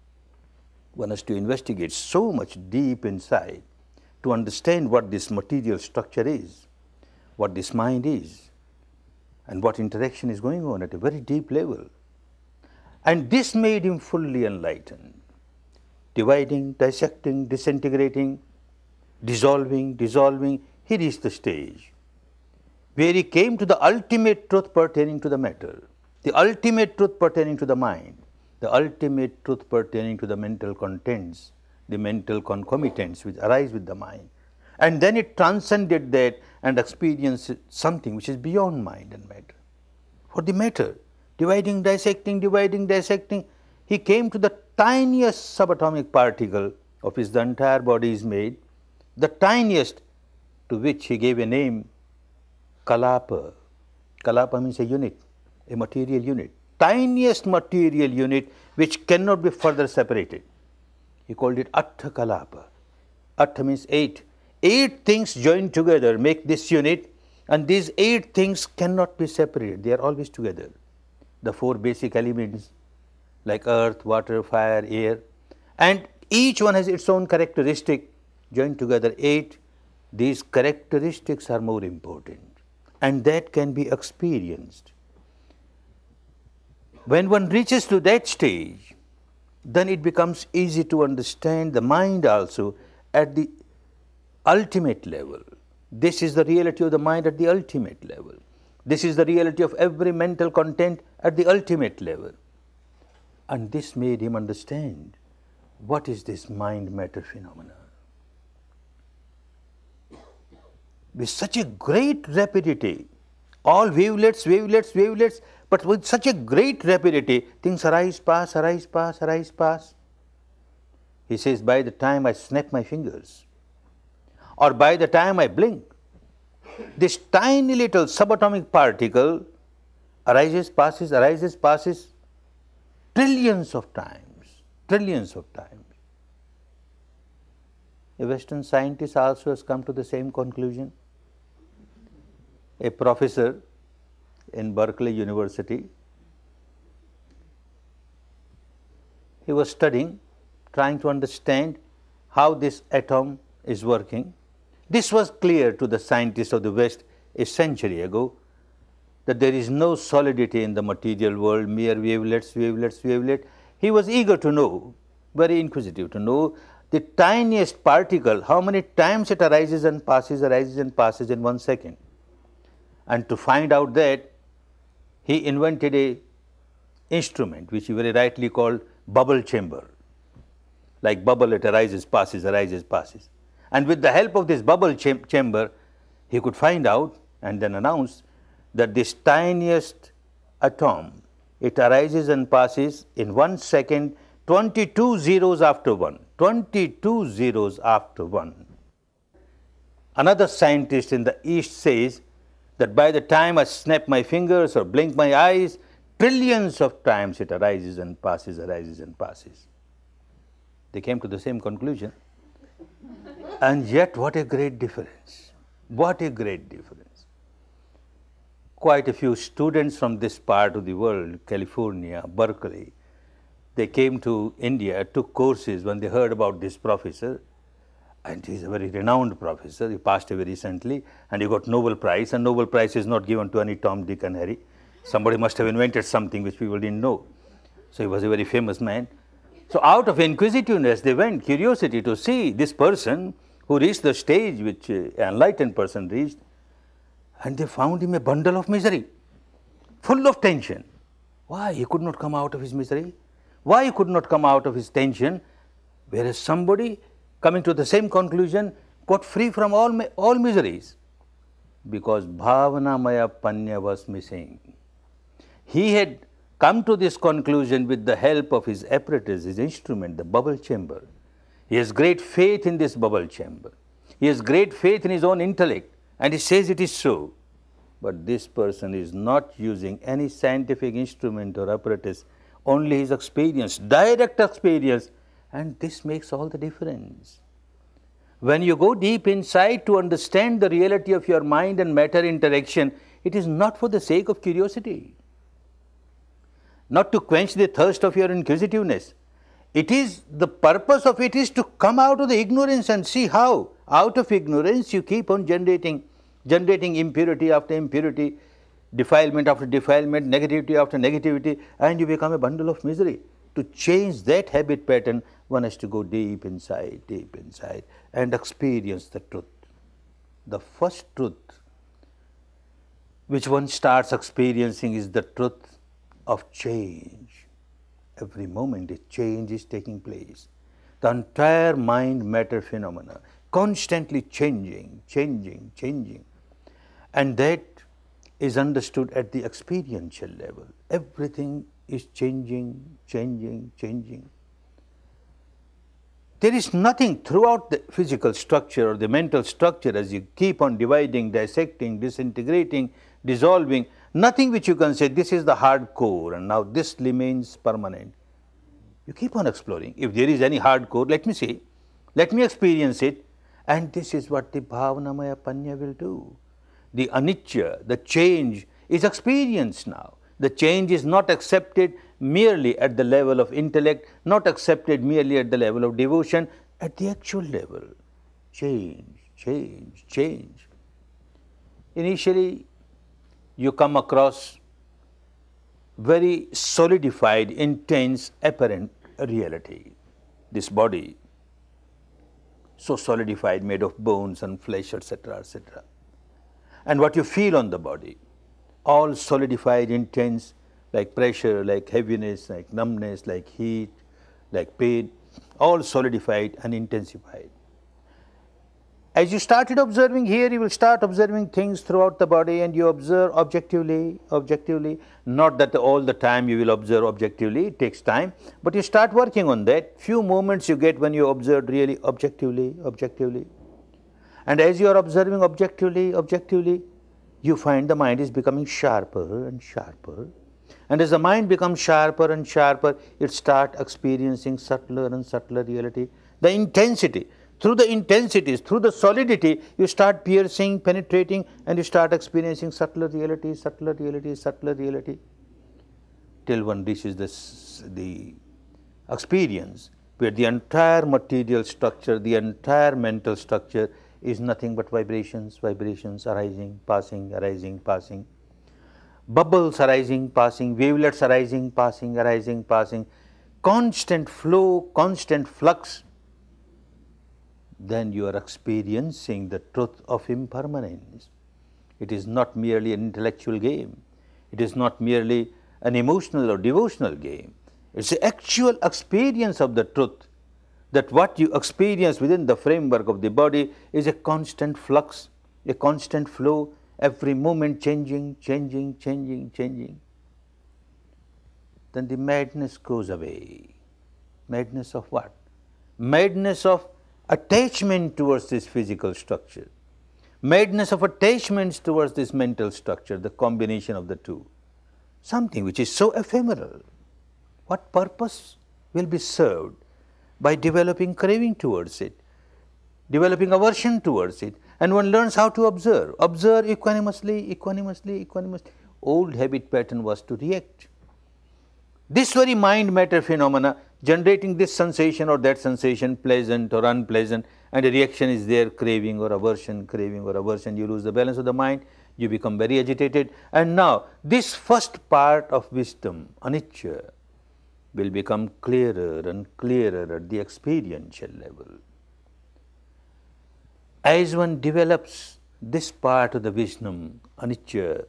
One has to investigate so much deep inside to understand what this material structure is, what this mind is, and what interaction is going on at a very deep level. And this made him fully enlightened. Dividing, dissecting, disintegrating, dissolving, he reached the stage where he came to the ultimate truth pertaining to the matter, the ultimate truth pertaining to the mind, the ultimate truth pertaining to the mental contents, the mental concomitants which arise with the mind. And then it transcended that and experienced something which is beyond mind and matter. For the matter, dividing, dissecting, he came to the tiniest subatomic particle of which the entire body is made, the tiniest, to which he gave a name, Kalapa. Kalapa means a unit, a material unit, tiniest material unit which cannot be further separated. He called it Atta Kalapa. Atta means 8. 8 things joined together make this unit, and these 8 things cannot be separated. They are always together. The 4 basic elements like earth, water, fire, air, and each one has its own characteristic, joined together 8. These characteristics are more important, and that can be experienced. When one reaches to that stage, then it becomes easy to understand the mind also at the ultimate level. This is the reality of the mind at the ultimate level. This is the reality of every mental content at the ultimate level. And this made him understand what is this mind-matter phenomena. With such a great rapidity, all wavelets, wavelets, wavelets, but with such a great rapidity, things arise, pass, arise, pass, arise, pass. He says, by the time I snap my fingers, or by the time I blink, this tiny little subatomic particle arises, passes, trillions of times, trillions of times. A Western scientist also has come to the same conclusion. A professor in Berkeley University, he was studying, trying to understand how this atom is working. This was clear to the scientists of the West a century ago, that there is no solidity in the material world, mere wavelets, wavelets, wavelets. He was eager to know, very inquisitive to know the tiniest particle, how many times it arises and passes in 1 second. And to find out that, he invented a instrument which he very rightly called bubble chamber. Like bubble, it arises, passes, arises, passes. And with the help of this bubble chamber, he could find out and then announce that this tiniest atom, it arises and passes in 1 second, 22 zeros after 1. 22 zeros after 1. Another scientist in the East says that by the time I snap my fingers or blink my eyes, trillions of times it arises and passes, arises and passes. They came to the same conclusion. And yet, what a great difference. What a great difference. Quite a few students from this part of the world, California, Berkeley, they came to India, took courses when they heard about this professor. And he is a very renowned professor. He passed away recently and he got Nobel Prize. And Nobel Prize is not given to any Tom, Dick and Harry. Somebody must have invented something which people didn't know. So he was a very famous man. So out of inquisitiveness, they went, curiosity to see this person who reached the stage which an enlightened person reached, and they found him a bundle of misery, full of tension. Why he could not come out of his misery? Why he could not come out of his tension? Whereas somebody coming to the same conclusion got free from all miseries, because Bhavanamaya Panya was missing. He had come to this conclusion with the help of his apparatus, his instrument, the bubble chamber. He has great faith in this bubble chamber. He has great faith in his own intellect, and he says it is so. But this person is not using any scientific instrument or apparatus, only his experience, direct experience, and this makes all the difference. When you go deep inside to understand the reality of your mind and matter interaction, it is not for the sake of curiosity, not to quench the thirst of your inquisitiveness. It is, the purpose of it is to come out of the ignorance and see how, out of ignorance, you keep on generating impurity after impurity, defilement after defilement, negativity after negativity, and you become a bundle of misery. To change that habit pattern, one has to go deep inside, and experience the truth. The first truth which one starts experiencing is the truth of change. Every moment a change is taking place. The entire mind-matter phenomena, constantly changing. And that is understood at the experiential level. Everything is changing. There is nothing throughout the physical structure or the mental structure, as you keep on dividing, dissecting, disintegrating, dissolving, nothing which you can say this is the hard core and now this remains permanent. You keep on exploring. If there is any hard core, let me see, let me experience it, and this is what the Bhavanamaya Panya will do. The anicca, the change, is experienced now. The change is not accepted merely at the level of intellect, not accepted merely at the level of devotion, at the actual level. Change. Initially, you come across very solidified, intense, apparent reality. This body, so solidified, made of bones and flesh, etc., etc. And what you feel on the body, all solidified, intense, like pressure, like heaviness, like numbness, like heat, like pain, all solidified and intensified. As you started observing here, you will start observing things throughout the body, and you observe objectively, not that all the time you will observe objectively, it takes time, but you start working on that. Few moments you get when you observe really objectively. And as you are observing objectively, you find the mind is becoming sharper and sharper. And as the mind becomes sharper and sharper, it starts experiencing subtler and subtler reality. The intensity, through the intensities, through the solidity, you start piercing, penetrating, and you start experiencing subtler reality, subtler reality, subtler reality, till one reaches the experience where the entire material structure, the entire mental structure is nothing but vibrations, vibrations arising, passing, bubbles arising, passing, wavelets arising, passing, constant flow, constant flux. Then you are experiencing the truth of impermanence. It is not merely an intellectual game. It is not merely an emotional or devotional game. It's the actual experience of the truth, that what you experience within the framework of the body is a constant flux, a constant flow, every moment changing. Then the madness goes away. Madness of what? Madness of attachment towards this physical structure, madness of attachments towards this mental structure, the combination of the two. Something which is so ephemeral. What purpose will be served by developing craving towards it, developing aversion towards it, and one learns how to observe equanimously. Old habit pattern was to react. This very mind-matter phenomena generating this sensation or that sensation, pleasant or unpleasant, and a reaction is there, craving or aversion, you lose the balance of the mind, you become very agitated. And now this first part of wisdom, anicca, will become clearer and clearer at the experiential level. As one develops this part of the wisdom, anicca,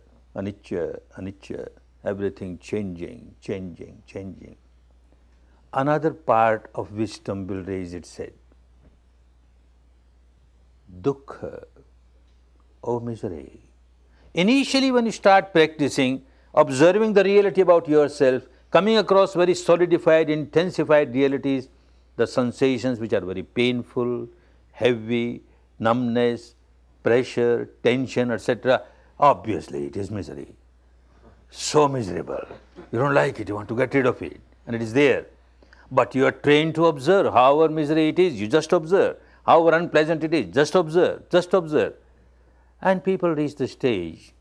everything changing, another part of wisdom will raise its head. Dukkha, oh misery. Initially, when you start practicing, observing the reality about yourself, coming across very solidified, intensified realities, the sensations which are very painful, heavy, numbness, pressure, tension, etc., obviously it is misery. So miserable. You don't like it, you want to get rid of it, and it is there. But you are trained to observe. However misery it is, you just observe. However unpleasant it is, just observe. And people reach the stage,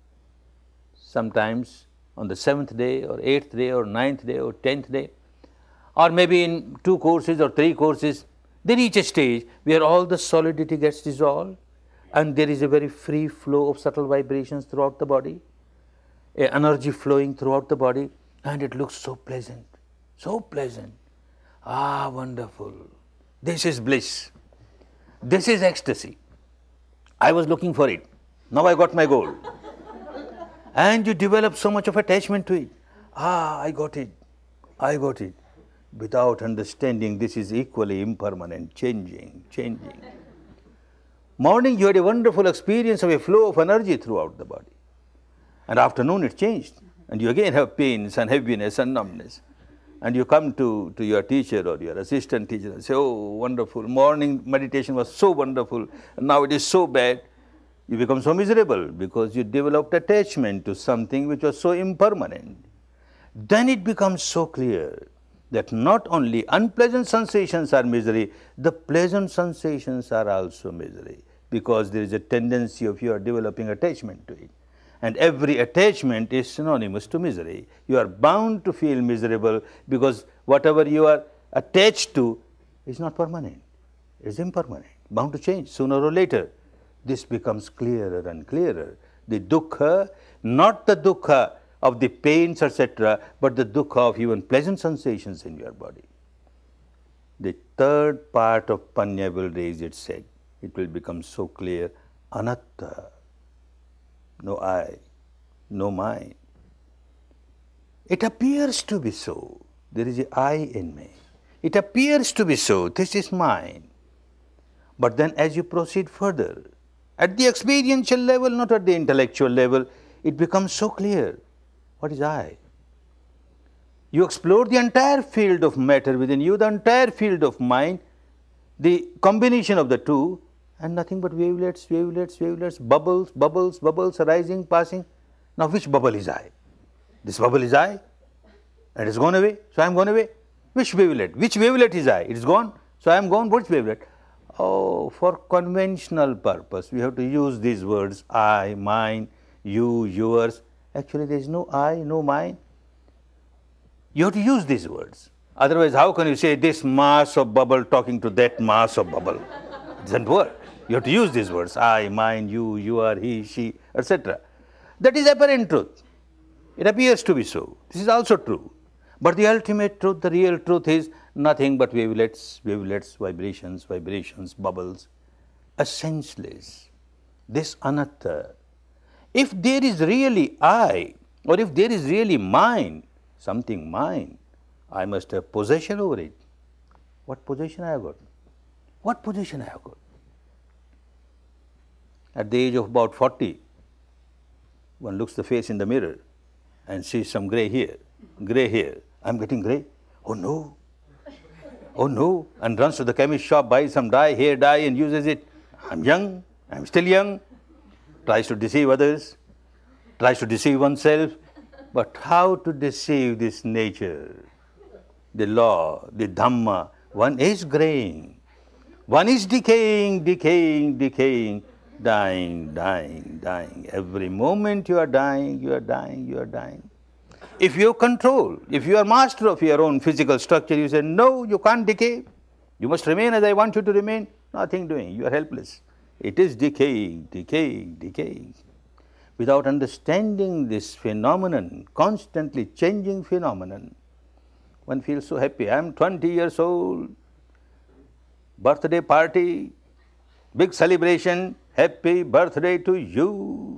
sometimes on the 7th day or 8th day or 9th day or 10th day, or maybe in 2 courses or 3 courses, they reach a stage where all the solidity gets dissolved and there is a very free flow of subtle vibrations throughout the body, energy flowing throughout the body, and it looks so pleasant, so pleasant. Ah, wonderful. This is bliss. This is ecstasy. I was looking for it. Now I got my goal. And you develop so much of attachment to it. Ah, I got it. Without understanding this is equally impermanent, changing. Morning you had a wonderful experience of a flow of energy throughout the body. And afternoon it changed. And you again have pains and heaviness and numbness. And you come to your teacher or your assistant teacher and say, oh, wonderful, morning meditation was so wonderful, and now it is so bad. You become so miserable because you developed attachment to something which was so impermanent. Then it becomes so clear that not only unpleasant sensations are misery, the pleasant sensations are also misery, because there is a tendency of you are developing attachment to it. And every attachment is synonymous to misery. You are bound to feel miserable because whatever you are attached to is not permanent, it is impermanent, bound to change sooner or later. This becomes clearer and clearer. The dukkha, not the dukkha of the pains, etc., but the dukkha of even pleasant sensations in your body. The third part of panya will raise its head. It will become so clear, anatta. No I, no mine. It appears to be so. There is an I in me. It appears to be so. This is mine. But then as you proceed further, at the experiential level, not at the intellectual level, it becomes so clear. What is I? You explore the entire field of matter within you, the entire field of mind, the combination of the two, and nothing but wavelets, bubbles arising, passing. Now which bubble is I? This bubble is I, and it has gone away, so I am gone away. Which wavelet? Which wavelet is I? It is gone, so I am gone. Which wavelet? Oh, for conventional purpose, we have to use these words, I, mine, you, yours. Actually, there is no I, no mine. You have to use these words. Otherwise, how can you say this mass of bubble talking to that mass of bubble? It doesn't work. You have to use these words, I, mine, you are, he, she, etc. That is apparent truth. It appears to be so. This is also true. But the ultimate truth, the real truth is nothing but wavelets, vibrations, bubbles, a senseless. This anatta. If there is really I, or if there is really mine, something mine, I must have possession over it. What possession I have got? What possession I have got? At the age of about 40, one looks the face in the mirror and sees some gray hair. I'm getting gray. Oh no. Oh no. And runs to the chemist shop, buys some dye, hair dye, and uses it. I'm young. I'm still young. Tries to deceive others. Tries to deceive oneself. But how to deceive this nature? The law, the Dhamma. One is graying. One is decaying, dying. Every moment you are dying. If you control, if you are master of your own physical structure, you say, no, you can't decay. You must remain as I want you to remain. Nothing doing. You are helpless. It is decaying. Without understanding this phenomenon, constantly changing phenomenon, one feels so happy. I am 20 years old, birthday party, big celebration, happy birthday to you,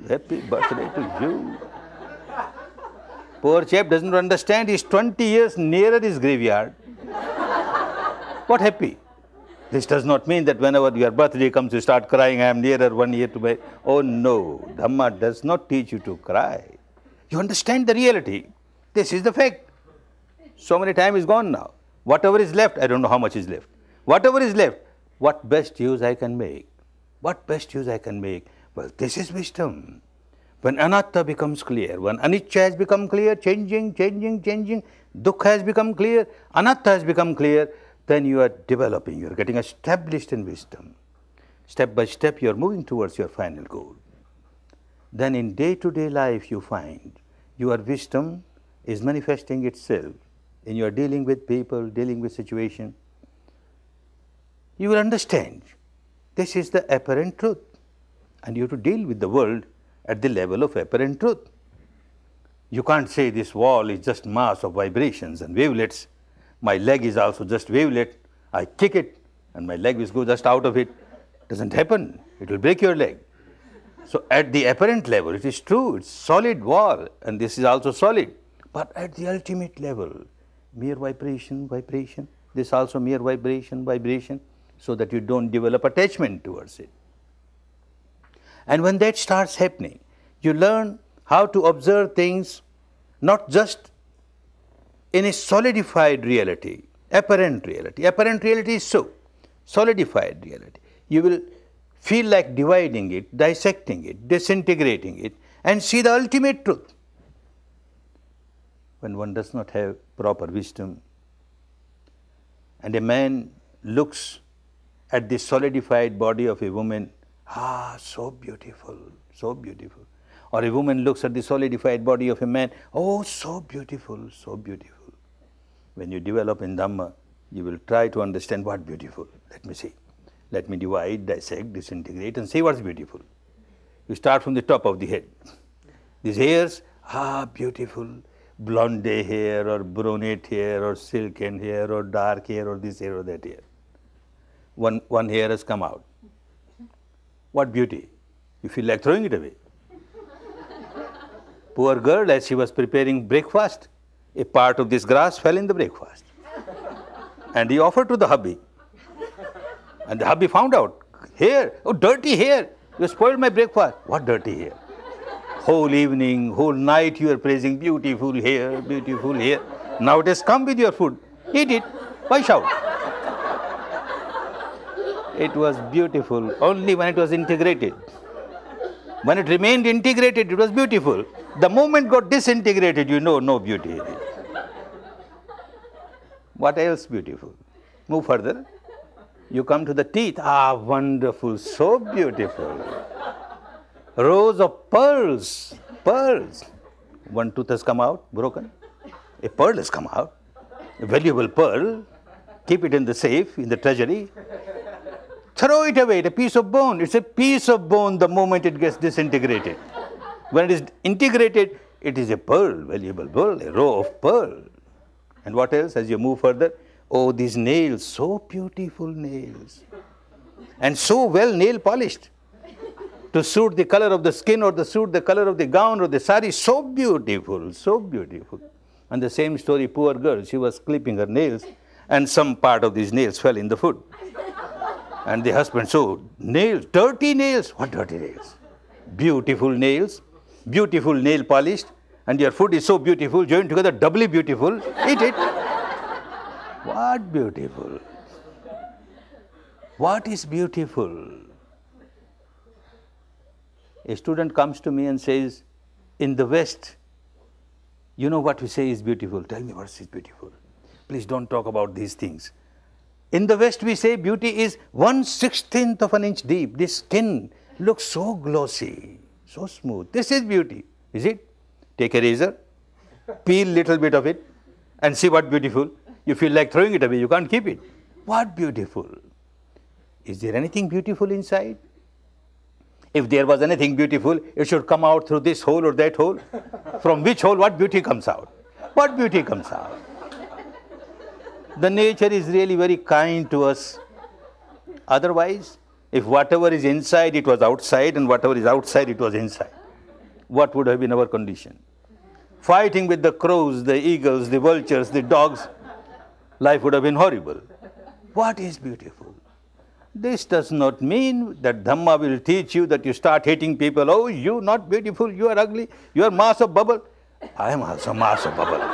Poor chap doesn't understand, he's 20 years nearer his graveyard. What happy? This does not mean that whenever your birthday comes, you start crying, I am nearer 1 year to my... Oh no, Dhamma does not teach you to cry. You understand the reality. This is the fact. So many time is gone now. Whatever is left, I don't know how much is left. Whatever is left, what best use I can make? Well, this is wisdom. When anatta becomes clear, when anicca has become clear, changing, dukkha has become clear, anatta has become clear, then you are developing, you are getting established in wisdom. Step by step, you are moving towards your final goal. Then in day-to-day life, you find your wisdom is manifesting itself in your dealing with people, dealing with situation. You will understand this is the apparent truth, and you have to deal with the world at the level of apparent truth. You can't say this wall is just mass of vibrations and wavelets. My leg is also just wavelet. I kick it and my leg will go just out of it. Doesn't happen. It will break your leg. So at the apparent level, it is true. It's solid wall and this is also solid. But at the ultimate level, mere vibration. This also mere vibration, so that you don't develop attachment towards it. And when that starts happening, you learn how to observe things not just in a solidified reality, apparent reality. Apparent reality is so, solidified reality. You will feel like dividing it, dissecting it, disintegrating it, and see the ultimate truth. When one does not have proper wisdom, and a man looks at the solidified body of a woman, so beautiful. Or a woman looks at the solidified body of a man, oh, so beautiful. When you develop in Dhamma, you will try to understand what beautiful. Let me see. Let me divide, dissect, disintegrate, and see what's beautiful. You start from the top of the head. These hairs, beautiful. Blonde hair, or brunette hair, or silken hair, or dark hair, or this hair, or that hair. One hair has come out. What beauty! You feel like throwing it away. Poor girl, as she was preparing breakfast, a part of this grass fell in the breakfast. And he offered to the hubby. And the hubby found out, hair, oh, dirty hair. You spoiled my breakfast. What dirty hair? Whole evening, whole night you are praising beautiful hair. Now it has come with your food. Eat it. Why shout? It was beautiful only when it was integrated. When it remained integrated, it was beautiful. The moment got disintegrated, you know, no beauty in it. What else beautiful? Move further. You come to the teeth. Ah, wonderful, so beautiful. Rows of pearls, pearls. One tooth has come out, broken. A pearl has come out, a valuable pearl. Keep it in the safe, in the treasury. Throw it away, a piece of bone. It's a piece of bone the moment it gets disintegrated. When it is integrated, it is a pearl, valuable pearl, a row of pearl. And what else as you move further? Oh, these nails, so beautiful nails. And so well nail polished to suit the color of the skin or to suit the color of the gown or the sari. So beautiful, so beautiful. And the same story, poor girl, she was clipping her nails and some part of these nails fell in the food. And the husband, so nails, dirty nails. What dirty nails? Beautiful nails, beautiful nail polished, and your food is so beautiful, joined together, doubly beautiful. Eat it. What beautiful? What is beautiful? A student comes to me and says, in the West, you know what we say is beautiful. Tell me what is beautiful. Please don't talk about these things. In the West, we say beauty is 1/16th of an inch deep. This skin looks so glossy, so smooth. This is beauty, is it? Take a razor, peel little bit of it, and see what beautiful. You feel like throwing it away, you can't keep it. What beautiful? Is there anything beautiful inside? If there was anything beautiful, it should come out through this hole or that hole. From which hole, what beauty comes out? What beauty comes out? The nature is really very kind to us. Otherwise, if whatever is inside, it was outside, and whatever is outside, it was inside, what would have been our condition? Fighting with the crows, the eagles, the vultures, the dogs, life would have been horrible. What is beautiful? This does not mean that Dhamma will teach you that you start hating people. Oh, you not beautiful, you are ugly, you are mass of bubble. I am also mass of bubble.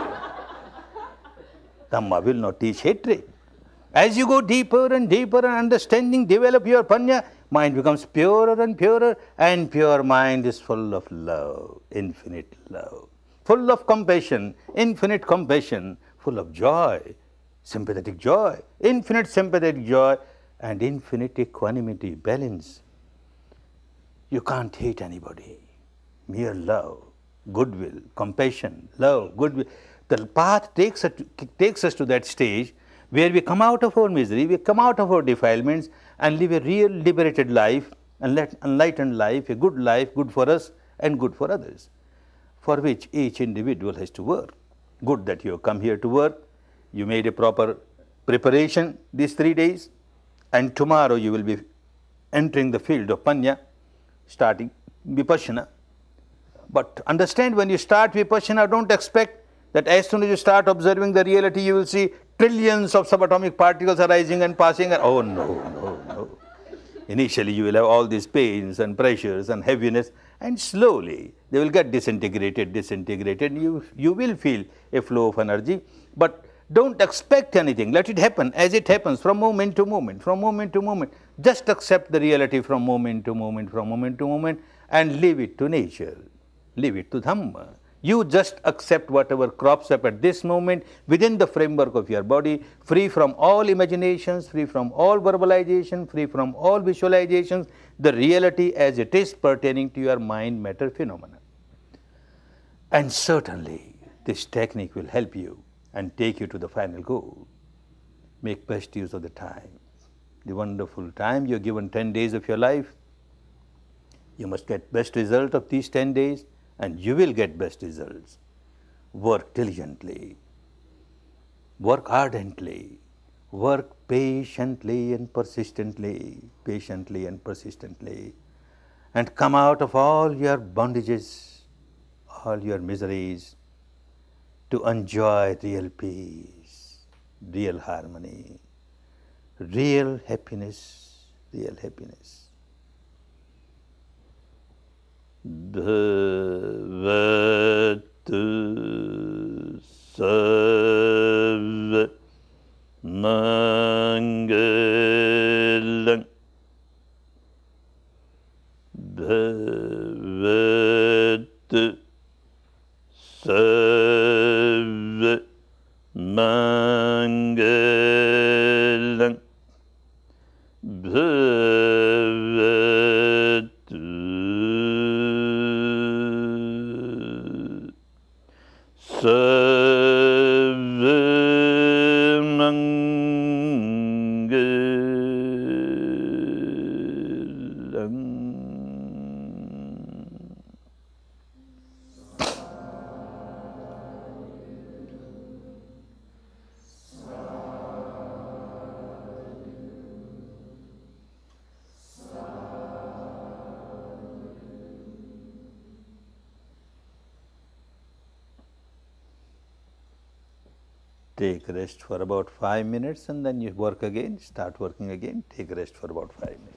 Dhamma will not teach hatred. As you go deeper and deeper and understanding, develop your panya, mind becomes purer and purer, and pure mind is full of love, infinite love, full of compassion, infinite compassion, full of joy, sympathetic joy, infinite sympathetic joy, and infinite equanimity, balance. You can't hate anybody. Mere love, goodwill, compassion, love, goodwill. The path takes us to that stage where we come out of our misery, we come out of our defilements and live a real liberated life, and enlightened life, a good life, good for us and good for others, for which each individual has to work. Good that you have come here to work, you made a proper preparation these 3 days, and tomorrow you will be entering the field of Panya, starting Vipassana. But understand, when you start Vipassana, don't expect that as soon as you start observing the reality, you will see trillions of subatomic particles arising and passing. Oh, no, no, no. Initially, you will have all these pains and pressures and heaviness, and slowly they will get disintegrated. You will feel a flow of energy, but don't expect anything. Let it happen as it happens from moment to moment, from moment to moment. Just accept the reality from moment to moment, from moment to moment, and leave it to nature. Leave it to Dhamma. You just accept whatever crops up at this moment within the framework of your body, free from all imaginations, free from all verbalization, free from all visualizations, the reality as it is pertaining to your mind matter phenomena. And certainly this technique will help you and take you to the final goal. Make best use of the time, the wonderful time. You're given 10 days of your life. You must get best result of these 10 days, and you will get best results. Work diligently, work ardently, work patiently and persistently, and come out of all your bondages, all your miseries, to enjoy real peace, real harmony, real happiness, real happiness. Bhavatu sarva mangalam. Bhavatu sarva mangalam. Sarvamangalam. Take rest for about 5 minutes and then you work again, start working again, take rest for about 5 minutes.